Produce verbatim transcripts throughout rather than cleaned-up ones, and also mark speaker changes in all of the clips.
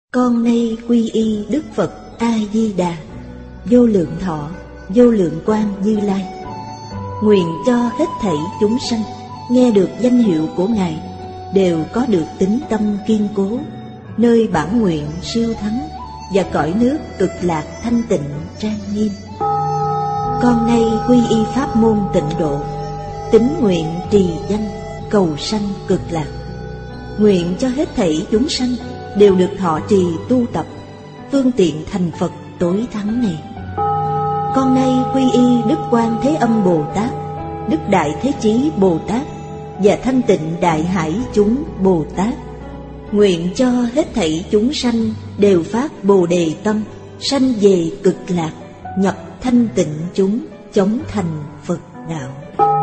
Speaker 1: Con nay quy y Đức Phật A-di-đà, vô lượng thọ, vô lượng quang Như Lai. Nguyện cho hết thảy chúng sanh nghe được danh hiệu của Ngài đều có được tín tâm kiên cố, nơi bản nguyện siêu thắng và cõi nước cực lạc thanh tịnh trang nghiêm. Con nay quy y pháp môn tịnh độ, tín nguyện trì danh cầu sanh cực lạc. Nguyện cho hết thảy chúng sanh đều được thọ trì tu tập phương tiện thành Phật tối thắng này. Con nay quy y Đức Quan Thế Âm Bồ Tát, Đức Đại Thế Chí Bồ Tát và Thanh Tịnh Đại Hải chúng Bồ Tát. Nguyện cho hết thảy chúng sanh đều phát Bồ Đề tâm, sanh về cực lạc, nhập thanh tịnh chúng, chóng thành Phật đạo.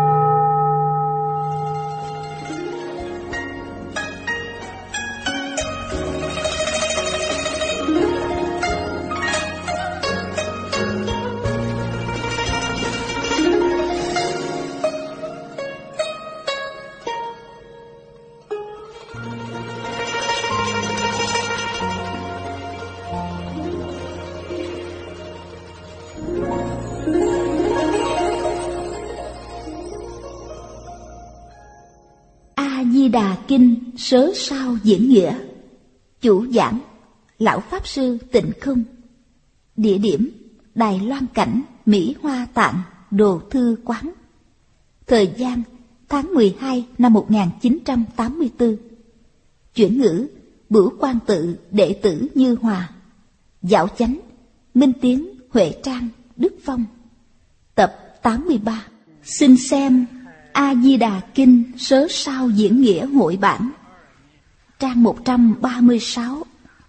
Speaker 2: A-di-đà Kinh Sớ Sao Diễn Nghĩa. Chủ giảng Lão Pháp Sư Tịnh Không. Địa điểm Đài Loan Cảnh, Mỹ Hoa Tạng, Đồ Thư Quán. Thời gian tháng mười hai năm một nghìn chín trăm tám mươi tư. Chuyển ngữ Bửu Quan Tự đệ tử Như Hòa. Dạo chánh Minh Tiến, Huệ Trang, Đức Phong. Tập tám mươi ba. Xin xem A-di-đà Kinh Sớ Sao Diễn Nghĩa hội bản, trang một trăm ba mươi sáu.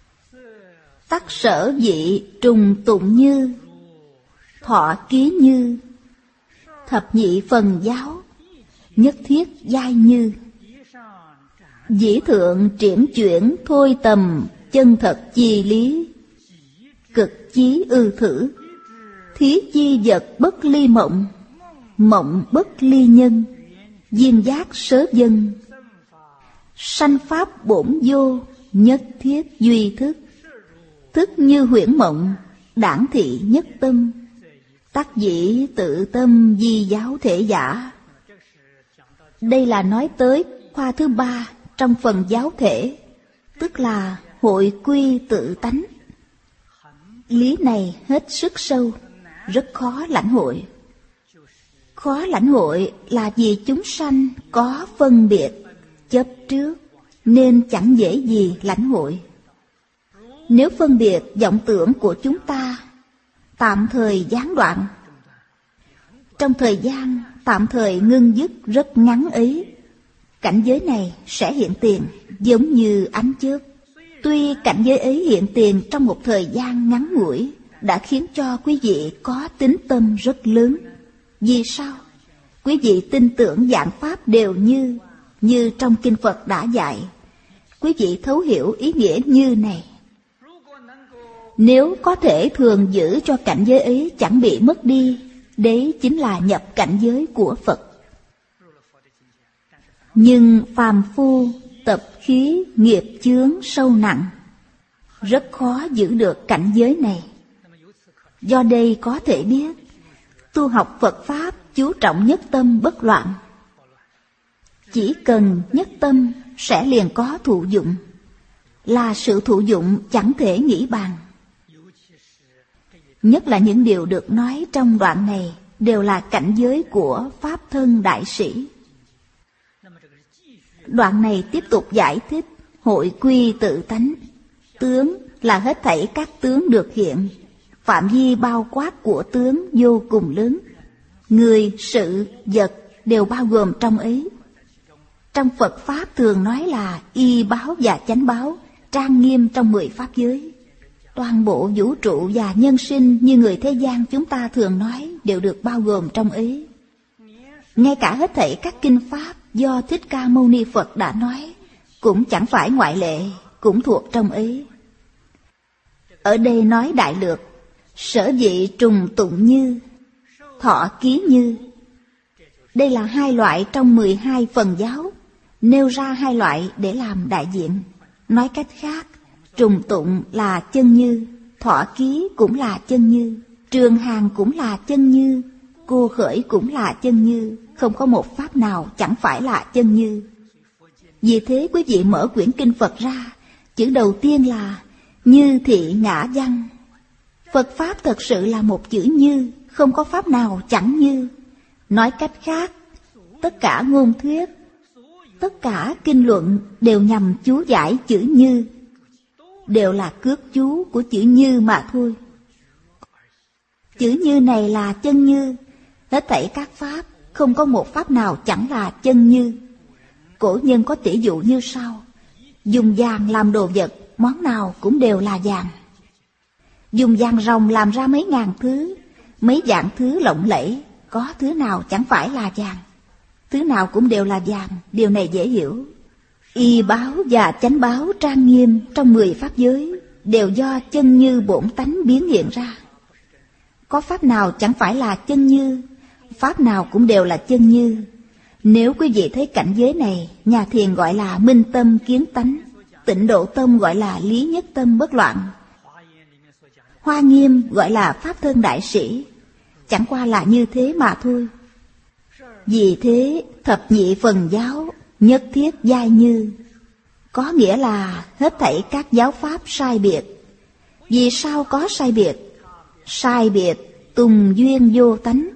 Speaker 2: Tắc sở vị trùng tụng như, thọ ký như, thập nhị phần giáo, nhất thiết giai như. Dĩ thượng triển chuyển thôi tầm, chân thật chi lý, cực chí ư thử. Thí chi vật bất ly mộng, mộng bất ly nhân, duyên giác sớ dân. Sanh pháp bổn vô, nhất thiết duy thức. Thức như huyễn mộng, đảng thị nhất tâm. Tắc dĩ tự tâm di giáo thể giả. Đây là nói tới khoa thứ ba trong phần giáo thể, tức là hội quy tự tánh. Lý này hết sức sâu, rất khó lãnh hội. Khó lãnh hội là vì chúng sanh có phân biệt, chấp trước, nên chẳng dễ gì lãnh hội. Nếu phân biệt vọng tưởng của chúng ta tạm thời gián đoạn, trong thời gian tạm thời ngưng dứt rất ngắn ấy, cảnh giới này sẽ hiện tiền giống như ánh chớp. Tuy cảnh giới ấy hiện tiền trong một thời gian ngắn ngủi, đã khiến cho quý vị có tín tâm rất lớn. Vì sao? Quý vị tin tưởng giảng pháp đều như, như trong Kinh Phật đã dạy. Quý vị thấu hiểu ý nghĩa như này. Nếu có thể thường giữ cho cảnh giới ấy chẳng bị mất đi, đấy chính là nhập cảnh giới của Phật. Nhưng phàm phu tập khí nghiệp chướng sâu nặng, rất khó giữ được cảnh giới này. Do đây có thể biết, tu học Phật Pháp chú trọng nhất tâm bất loạn. Chỉ cần nhất tâm sẽ liền có thụ dụng, là sự thụ dụng chẳng thể nghĩ bàn. Nhất là những điều được nói trong đoạn này đều là cảnh giới của Pháp Thân Đại Sĩ. Đoạn này tiếp tục giải thích hội quy tự tánh. Tướng là hết thảy các tướng được hiện, phạm vi bao quát của tướng vô cùng lớn. Người, sự, vật đều bao gồm trong ấy. Trong Phật Pháp thường nói là y báo và chánh báo, trang nghiêm trong mười pháp giới. Toàn bộ vũ trụ và nhân sinh như người thế gian chúng ta thường nói đều được bao gồm trong ấy. Ngay cả hết thảy các kinh pháp do Thích Ca Mâu Ni Phật đã nói cũng chẳng phải ngoại lệ, cũng thuộc trong ấy. Ở đây nói đại lược, sở vị trùng tụng như, thọ ký như. Đây là hai loại trong mười hai phần giáo, nêu ra hai loại để làm đại diện. Nói cách khác, Trùng tụng là chân như, thọ ký cũng là chân như, trường hàng cũng là chân như, cô khởi cũng là chân như, không có một pháp nào chẳng phải là chân như. Vì thế quý vị mở quyển kinh Phật ra, chữ đầu tiên là như thị ngã văn. Phật Pháp thật sự là một chữ như, không có Pháp nào chẳng như. Nói cách khác, tất cả ngôn thuyết, tất cả kinh luận đều nhằm chú giải chữ như, đều là cước chú của chữ như mà thôi. Chữ như này là chân như, hết thảy các Pháp, không có một Pháp nào chẳng là chân như. Cổ nhân có tỷ dụ như sau: dùng vàng làm đồ vật, món nào cũng đều là vàng. Dùng vàng ròng làm ra mấy ngàn thứ, mấy vạn thứ lộng lẫy, có thứ nào chẳng phải là vàng. Thứ nào cũng đều là vàng, điều này dễ hiểu. Y báo và chánh báo trang nghiêm trong mười pháp giới đều do chân như bổn tánh biến hiện ra. Có pháp nào chẳng phải là chân như, pháp nào cũng đều là chân như. Nếu quý vị thấy cảnh giới này, nhà thiền gọi là minh tâm kiến tánh, Tịnh Độ Tông gọi là lý nhất tâm bất loạn, Hoa Nghiêm gọi là pháp thân đại sĩ, chẳng qua là như thế mà thôi. Vì thế thập nhị phần giáo nhất thiết giai như, có nghĩa là hết thảy các giáo pháp sai biệt. Vì sao có sai biệt? Sai biệt tùng duyên vô tánh.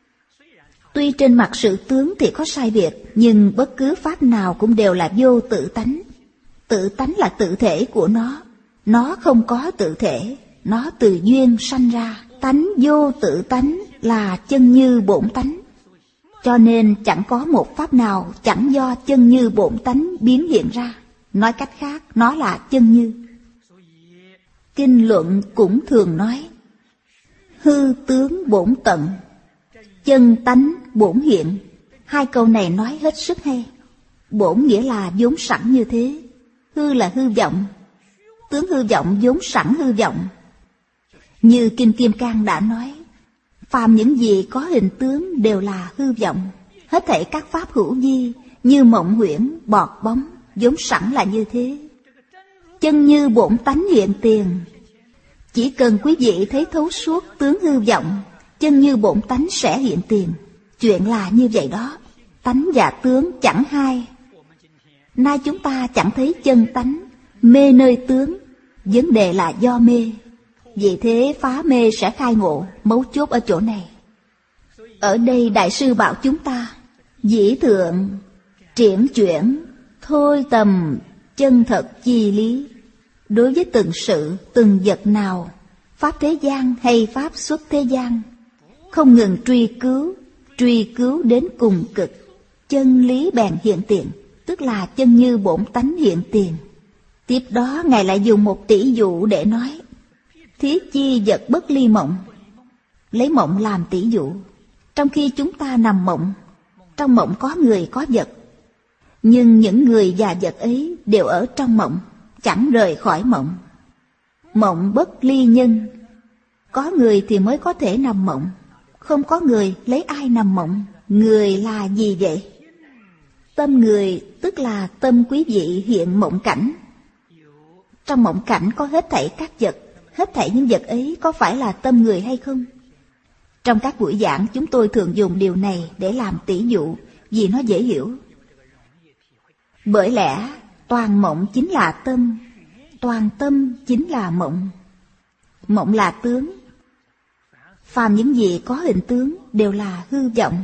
Speaker 2: Tuy trên mặt sự tướng thì có sai biệt, nhưng bất cứ pháp nào cũng đều là vô tự tánh. Tự tánh là tự thể của nó, nó không có tự thể, nó từ duyên sanh ra. Tánh vô tự tánh là chân như bổn tánh. Cho nên chẳng có một pháp nào chẳng do chân như bổn tánh biến hiện ra. Nói cách khác, nó là chân như. Kinh luận cũng thường nói hư tướng bổn tận, chân tánh bổn hiện. Hai câu này nói hết sức hay. Bổn nghĩa là vốn sẵn như thế, hư là hư vọng, tướng hư vọng vốn sẵn hư vọng. Như Kinh Kim Cang đã nói, phàm những gì có hình tướng đều là hư vọng. Hết thảy các pháp hữu vi như mộng huyễn, bọt bóng, vốn sẵn là như thế. Chân như bổn tánh hiện tiền. Chỉ cần quý vị thấy thấu suốt tướng hư vọng, chân như bổn tánh sẽ hiện tiền. Chuyện là như vậy đó, tánh và tướng chẳng hai. Nay chúng ta chẳng thấy chân tánh, mê nơi tướng, vấn đề là do mê. Vì thế phá mê sẽ khai ngộ, mấu chốt ở chỗ này. Ở đây Đại sư bảo chúng ta dĩ thượng triển chuyển thôi tầm chân thật chi lý. Đối với từng sự, từng vật nào, pháp thế gian hay pháp xuất thế gian, không ngừng truy cứu, truy cứu đến cùng cực, chân lý bèn hiện tiền, tức là chân như bổn tánh hiện tiền. Tiếp đó Ngài lại dùng một tỷ dụ để nói thí chi vật bất ly mộng. Lấy mộng làm tỷ dụ. Trong khi chúng ta nằm mộng, trong mộng có người có vật, nhưng những người và vật ấy đều ở trong mộng, chẳng rời khỏi mộng. Mộng bất ly nhân. Có người thì mới có thể nằm mộng, không có người lấy ai nằm mộng. Người là gì vậy? Tâm người tức là tâm quý vị hiện mộng cảnh. Trong mộng cảnh có hết thảy các vật, hết thảy những vật ấy có phải là tâm người hay không? Trong các buổi giảng chúng tôi thường dùng điều này để làm tỷ dụ, vì nó dễ hiểu. Bởi lẽ toàn mộng chính là tâm, toàn tâm chính là mộng. Mộng là tướng. Phàm những gì có hình tướng đều là hư vọng.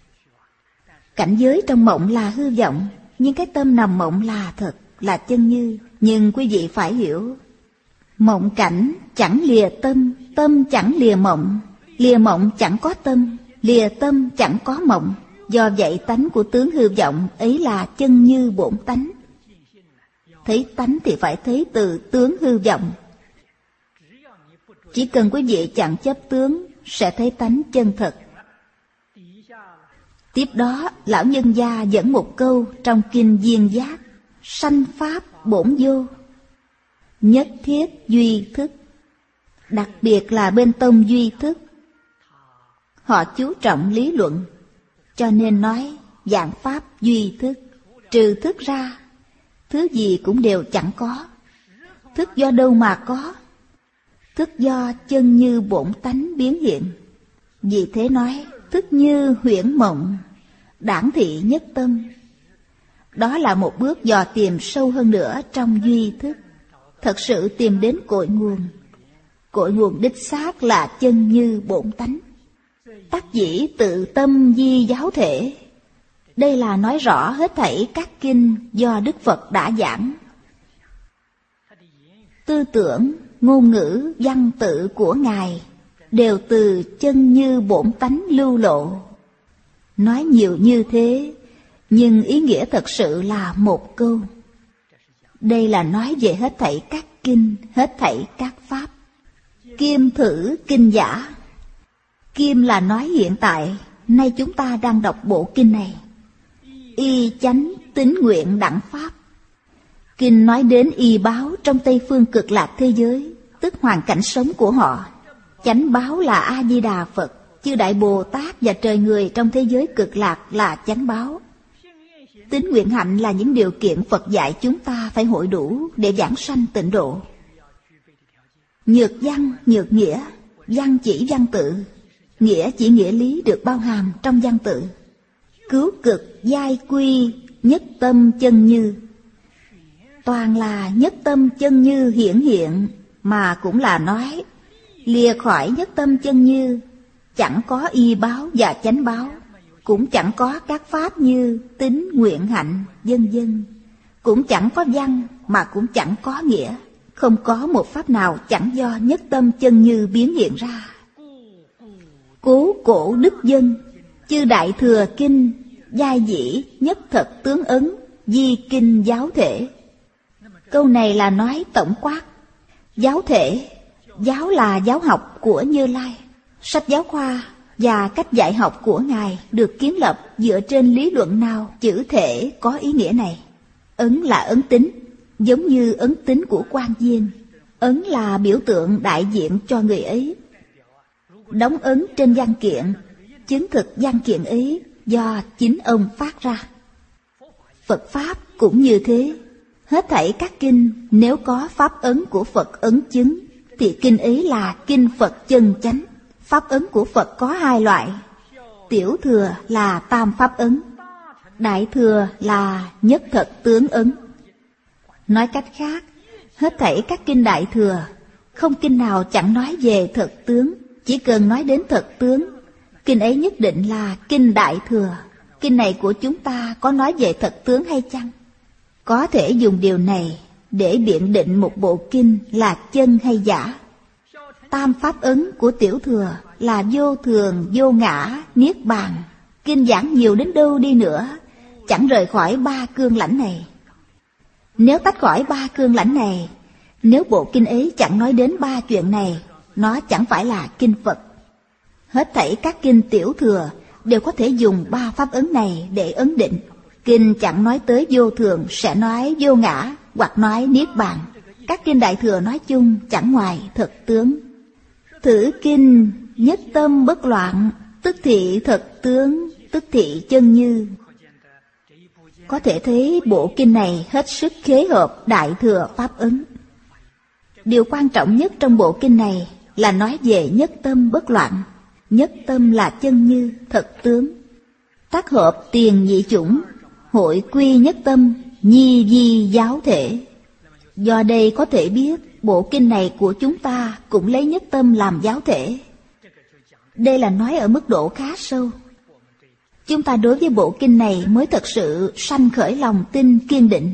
Speaker 2: Cảnh giới trong mộng là hư vọng, nhưng cái tâm nằm mộng là thật, là chân như. Nhưng quý vị phải hiểu, mộng cảnh chẳng lìa tâm, tâm chẳng lìa mộng, lìa mộng chẳng có tâm, lìa tâm chẳng có mộng. Do vậy tánh của tướng hư vọng ấy là chân như bổn tánh. Thấy tánh thì phải thấy từ tướng hư vọng. Chỉ cần quý vị chẳng chấp tướng sẽ thấy tánh chân thật. Tiếp đó lão nhân gia dẫn một câu trong kinh Duyên Giác: sanh pháp bổn vô, nhất thiết duy thức. Đặc biệt là bên tông duy thức, họ chú trọng lý luận, cho nên nói vạn pháp duy thức. Trừ thức ra, thứ gì cũng đều chẳng có. Thức do đâu mà có? Thức do chân như bổn tánh biến hiện. Vì thế nói, thức như huyễn mộng, đãng thị nhất tâm. Đó là một bước dò tìm sâu hơn nữa trong duy thức, thật sự tìm đến cội nguồn. Cội nguồn đích xác là chân như bổn tánh. Tác dĩ tự tâm di giáo thể. Đây là nói rõ hết thảy các kinh do Đức Phật đã giảng. Tư tưởng, ngôn ngữ, văn tự của Ngài đều từ chân như bổn tánh lưu lộ. Nói nhiều như thế, nhưng ý nghĩa thật sự là một câu. Đây là nói về hết thảy các kinh, hết thảy các pháp. Kim thử kinh giả. Kim là nói hiện tại, nay chúng ta đang đọc bộ kinh này. Y chánh tín nguyện đẳng pháp. Kinh nói đến y báo trong Tây Phương Cực Lạc thế giới, tức hoàn cảnh sống của họ. Chánh báo là A-di-đà Phật, chư Đại Bồ Tát và trời người trong thế giới Cực Lạc là chánh báo. Tín nguyện hạnh là những điều kiện Phật dạy chúng ta phải hội đủ để giảng sanh tịnh độ. Nhược văn, nhược nghĩa. Văn chỉ văn tự, nghĩa chỉ nghĩa lý được bao hàm trong văn tự. Cứu cực, giai quy, nhất tâm chân như. Toàn là nhất tâm chân như hiển hiện, mà cũng là nói lìa khỏi nhất tâm chân như, chẳng có y báo và chánh báo, cũng chẳng có các pháp như tín nguyện hạnh, vân vân. Cũng chẳng có văn mà cũng chẳng có nghĩa. Không có một pháp nào chẳng do nhất tâm chân như biến hiện ra. Cố cổ đức dân, chư Đại Thừa Kinh, giai dĩ nhất thật tướng ấn, di kinh giáo thể. Câu này là nói tổng quát. Giáo thể, giáo là giáo học của Như Lai. Sách giáo khoa và cách dạy học của Ngài được kiến lập dựa trên lý luận nào chữ thể có ý nghĩa này. Ấn là ấn tính, giống như ấn tính của quan viên. Ấn là biểu tượng đại diện cho người ấy. Đóng ấn trên văn kiện, chứng thực văn kiện ấy do chính ông phát ra. Phật Pháp cũng như thế. Hết thảy các kinh nếu có pháp ấn của Phật ấn chứng, thì kinh ấy là kinh Phật chân chánh. Pháp ấn của Phật có hai loại. Tiểu thừa là tam pháp ấn, đại thừa là nhất thật tướng ấn. Nói cách khác, hết thảy các kinh đại thừa, không kinh nào chẳng nói về thật tướng. Chỉ cần nói đến thật tướng, kinh ấy nhất định là kinh đại thừa. Kinh này của chúng ta có nói về thật tướng hay chăng? Có thể dùng điều này để biện định một bộ kinh là chân hay giả. Tam pháp ấn của tiểu thừa là vô thường, vô ngã, niết bàn. Kinh giảng nhiều đến đâu đi nữa, chẳng rời khỏi ba cương lãnh này. Nếu tách khỏi ba cương lãnh này, nếu bộ kinh ấy chẳng nói đến ba chuyện này, nó chẳng phải là kinh Phật. Hết thảy các kinh tiểu thừa đều có thể dùng ba pháp ấn này để ấn định. Kinh chẳng nói tới vô thường sẽ nói vô ngã hoặc nói niết bàn. Các kinh đại thừa nói chung chẳng ngoài thật tướng. Thử kinh nhất tâm bất loạn, tức thị thật tướng, tức thị chân như. Có thể thấy bộ kinh này hết sức khế hợp đại thừa pháp ấn. Điều quan trọng nhất trong bộ kinh này là nói về nhất tâm bất loạn. Nhất tâm là chân như, thật tướng. Tác hợp tiền nhị chủng, hội quy nhất tâm, nhi di giáo thể. Do đây có thể biết bộ kinh này của chúng ta cũng lấy nhất tâm làm giáo thể. Đây là nói ở mức độ khá sâu. Chúng ta đối với bộ kinh này mới thật sự sanh khởi lòng tin kiên định.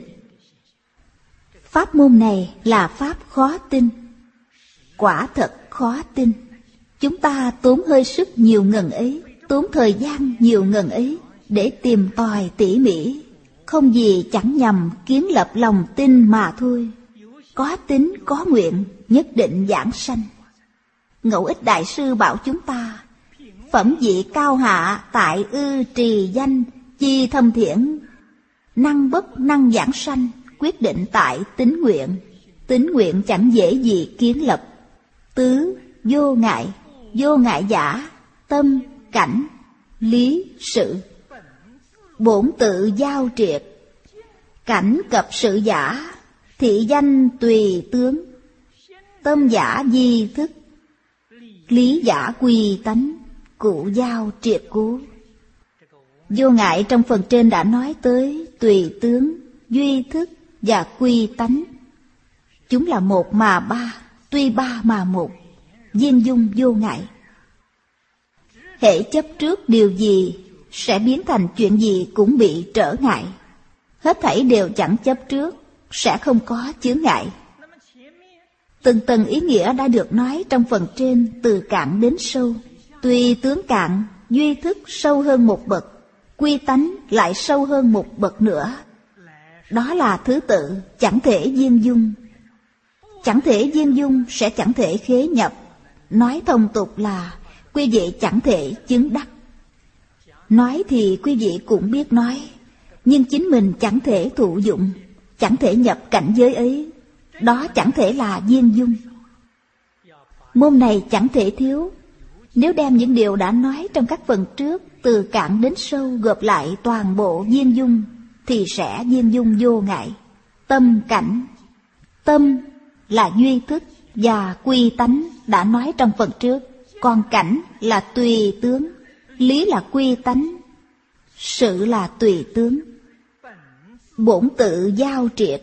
Speaker 2: Pháp môn này là pháp khó tin. Quả thật khó tin. Chúng ta tốn hơi sức nhiều ngần ấy, tốn thời gian nhiều ngần ấy để tìm tòi tỉ mỉ, không gì chẳng nhằm kiến lập lòng tin mà thôi. Có tín có nguyện, nhất định giảng sanh. Ngẫu Ích Đại Sư bảo chúng ta, phẩm vị cao hạ tại ư trì danh, chi thâm thiển, năng bất năng giảng sanh, quyết định tại tín nguyện. Tín nguyện chẳng dễ gì kiến lập. Tứ, vô ngại, vô ngại giả, tâm, cảnh, lý, sự. Bổn tự giao triệt, cảnh cập sự giả, Thị danh tùy tướng, tâm giả di thức, lý giả quy tánh, cụ giao triệt cố. Vô ngại trong phần trên đã nói tới tùy tướng, duy thức và quy tánh. Chúng là một mà ba, tuy ba mà một, viên dung vô ngại. Hễ chấp trước điều gì, sẽ biến thành chuyện gì cũng bị trở ngại. Hết thảy đều chẳng chấp trước, sẽ không có chướng ngại. Từng tầng ý nghĩa đã được nói trong phần trên từ cạn đến sâu. Tùy tướng cạn, duy thức sâu hơn một bậc, quy tánh lại sâu hơn một bậc nữa. Đó là thứ tự, chẳng thể viên dung. Chẳng thể viên dung sẽ chẳng thể khế nhập. Nói thông tục là quý vị chẳng thể chứng đắc. Nói thì quý vị cũng biết nói, nhưng chính mình chẳng thể thụ dụng, chẳng thể nhập cảnh giới ấy. Đó chẳng thể là viên dung. Môn này chẳng thể thiếu. Nếu đem những điều đã nói trong các phần trước từ cạn đến sâu gộp lại toàn bộ viên dung, thì sẽ viên dung vô ngại. Tâm cảnh, tâm là duy thức và quy tánh đã nói trong phần trước, còn cảnh là tùy tướng, lý là quy tánh, sự là tùy tướng. Bổn tự giao triệt.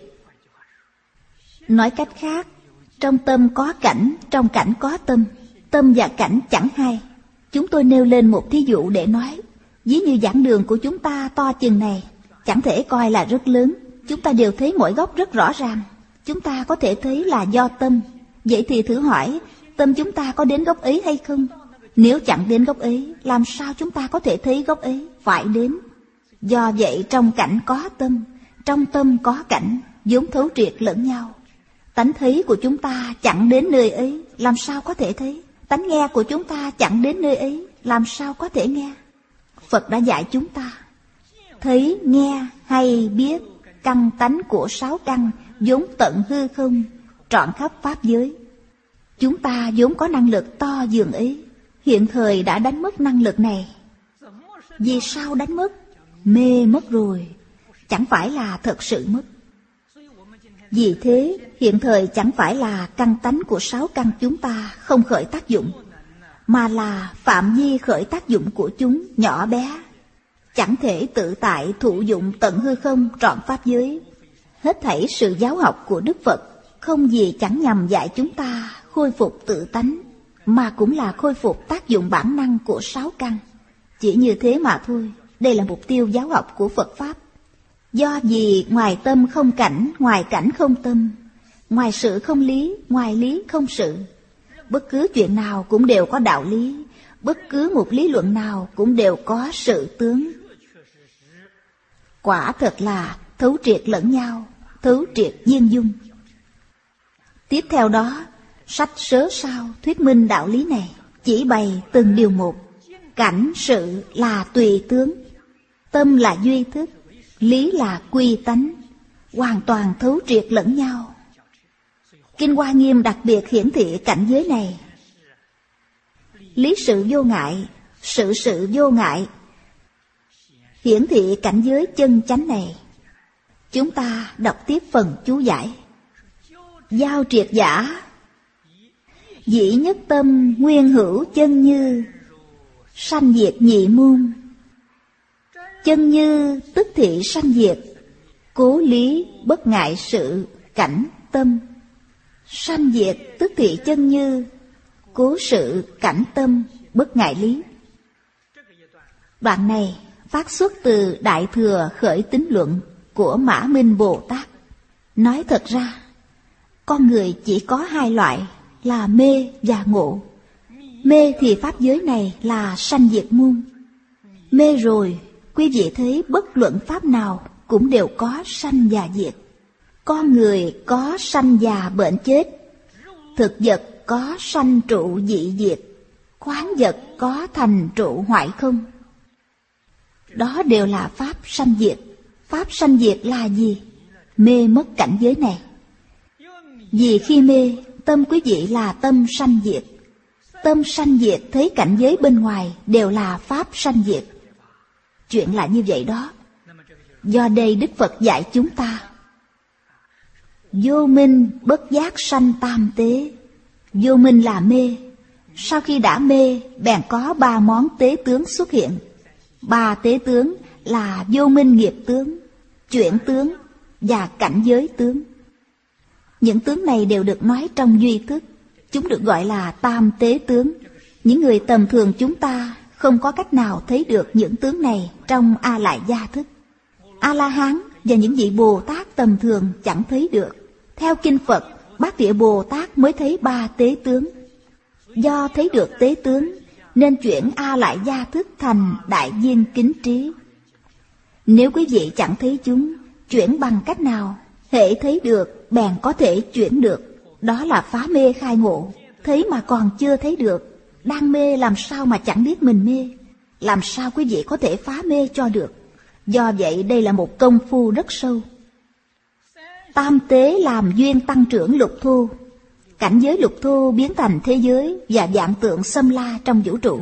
Speaker 2: Nói cách khác, trong tâm có cảnh, trong cảnh có tâm. Tâm và cảnh chẳng hai. Chúng tôi nêu lên một thí dụ để nói. Ví như giảng đường của chúng ta to chừng này, chẳng thể coi là rất lớn. Chúng ta đều thấy mỗi góc rất rõ ràng. Chúng ta có thể thấy là do tâm. Vậy thì thử hỏi, tâm chúng ta có đến góc ấy hay không? Nếu chẳng đến góc ấy, làm sao chúng ta có thể thấy góc ấy? Phải đến. Do vậy trong cảnh có tâm, trong tâm có cảnh, vốn thấu triệt lẫn nhau. Tánh thấy của chúng ta chẳng đến nơi ấy, làm sao có thể thấy? Tánh nghe của chúng ta chẳng đến nơi ấy, làm sao có thể nghe? Phật đã dạy chúng ta, thấy, nghe, hay, biết, căn tánh của sáu căn, vốn tận hư không, trọn khắp pháp giới. Chúng ta vốn có năng lực to dường ấy, hiện thời đã đánh mất năng lực này. Vì sao đánh mất? Mê mất rồi, chẳng phải là thật sự mất. Vì thế, hiện thời chẳng phải là căn tánh của sáu căn chúng ta không khởi tác dụng, mà là phạm vi khởi tác dụng của chúng nhỏ bé, chẳng thể tự tại thụ dụng tận hư không trọn pháp giới. Hết thảy sự giáo học của Đức Phật không gì chẳng nhằm dạy chúng ta khôi phục tự tánh, mà cũng là khôi phục tác dụng bản năng của sáu căn. Chỉ như thế mà thôi, đây là mục tiêu giáo học của Phật Pháp. Do vì ngoài tâm không cảnh, ngoài cảnh không tâm, ngoài sự không lý, ngoài lý không sự. Bất cứ chuyện nào cũng đều có đạo lý, bất cứ một lý luận nào cũng đều có sự tướng. Quả thật là thấu triệt lẫn nhau, thấu triệt viên dung. Tiếp theo đó, sách Sớ Sao thuyết minh đạo lý này, chỉ bày từng điều một. Cảnh sự là tùy tướng, tâm là duy thức, lý là quy tánh, hoàn toàn thấu triệt lẫn nhau. Kinh Hoa Nghiêm đặc biệt hiển thị cảnh giới này. Lý sự vô ngại, sự sự vô ngại, hiển thị cảnh giới chân chánh này. Chúng ta đọc tiếp phần chú giải. Giao triệt giả, dĩ nhất tâm nguyên hữu chân như, sanh diệt nhị môn. Chân như tức thị sanh diệt, cố lý bất ngại sự cảnh tâm. Sanh diệt tức thị chân như, cố sự cảnh tâm bất ngại lý. Đoạn này phát xuất từ Đại Thừa Khởi Tín Luận của Mã Minh Bồ Tát. Nói thật ra, con người chỉ có hai loại là mê và ngộ. Mê thì pháp giới này là sanh diệt môn. Mê rồi, quý vị thấy bất luận pháp nào cũng đều có sanh và diệt. Con người có sanh già bệnh chết, thực vật có sanh trụ dị diệt, khoáng vật có thành trụ hoại không. Đó đều là pháp sanh diệt. Pháp sanh diệt là gì? Mê mất cảnh giới này. Vì khi mê, tâm quý vị là tâm sanh diệt. Tâm sanh diệt thấy cảnh giới bên ngoài đều là pháp sanh diệt. Chuyện là như vậy đó. Do đây Đức Phật dạy chúng ta, Vô minh bất giác sanh tam tế. Vô minh là mê. Sau khi đã mê, bèn có ba món tế tướng xuất hiện. Ba tế tướng là vô minh nghiệp tướng, chuyển tướng và cảnh giới tướng. Những tướng này đều được nói trong duy thức. Chúng được gọi là tam tế tướng. Những người tầm thường chúng ta không có cách nào thấy được những tướng này trong A Lại Gia thức. A-la-hán và những vị Bồ Tát tầm thường chẳng thấy được. Theo kinh Phật, Bát Địa Bồ Tát mới thấy ba tế tướng. Do thấy được tế tướng nên chuyển A Lại Gia thức thành đại viên kính trí. Nếu quý vị chẳng thấy chúng, chuyển bằng cách nào? Hễ thấy được bèn có thể chuyển được. Đó là phá mê khai ngộ. Thấy mà còn chưa thấy được. Đang mê làm sao mà chẳng biết mình mê? Làm sao quý vị có thể phá mê cho được? Do vậy đây là một công phu rất sâu. Tam tế làm duyên tăng trưởng lục thu. Cảnh giới lục thu biến thành thế giới và vạn tượng xâm la trong vũ trụ.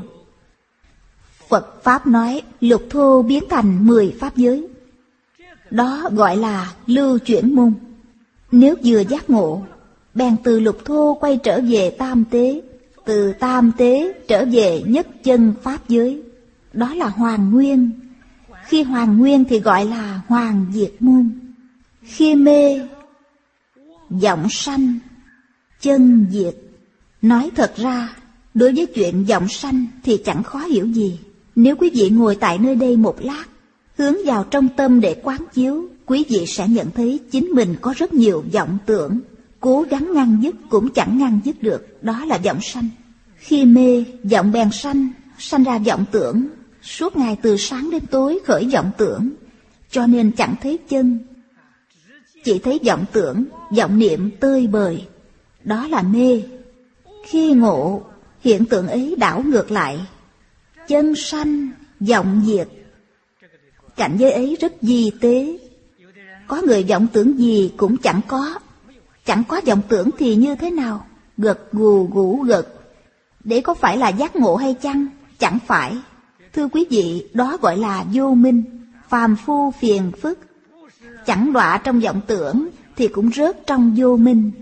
Speaker 2: Phật Pháp nói lục thu biến thành mười pháp giới. Đó gọi là lưu chuyển môn. Nếu vừa giác ngộ, bèn từ lục thu quay trở về tam tế, từ tam tế trở về nhất chân pháp giới. Đó là hoàn nguyên. Khi hoàn nguyên thì gọi là hoàn diệt môn. Khi mê, vọng sanh, chân diệt. Nói thật ra, đối với chuyện vọng sanh thì chẳng khó hiểu gì. Nếu quý vị ngồi tại nơi đây một lát, hướng vào trong tâm để quán chiếu, quý vị sẽ nhận thấy chính mình có rất nhiều vọng tưởng. Cố gắng ngăn dứt cũng chẳng ngăn dứt được. Đó là vọng sanh. Khi mê, vọng bèn sanh, sanh ra vọng tưởng. Suốt ngày từ sáng đến tối khởi vọng tưởng, cho nên chẳng thấy chân. Chỉ thấy vọng tưởng, vọng niệm tơi bời. Đó là mê. Khi ngộ, hiện tượng ấy đảo ngược lại. Chân sanh, vọng diệt. Cảnh giới ấy rất vi tế. Có người vọng tưởng gì cũng chẳng có. Chẳng có vọng tưởng thì như thế nào? Gật gù gũ gật. Để có phải là giác ngộ hay chăng? Chẳng phải. Thưa quý vị, đó gọi là vô minh, phàm phu phiền phức. Chẳng đọa trong vọng tưởng thì cũng rớt trong vô minh.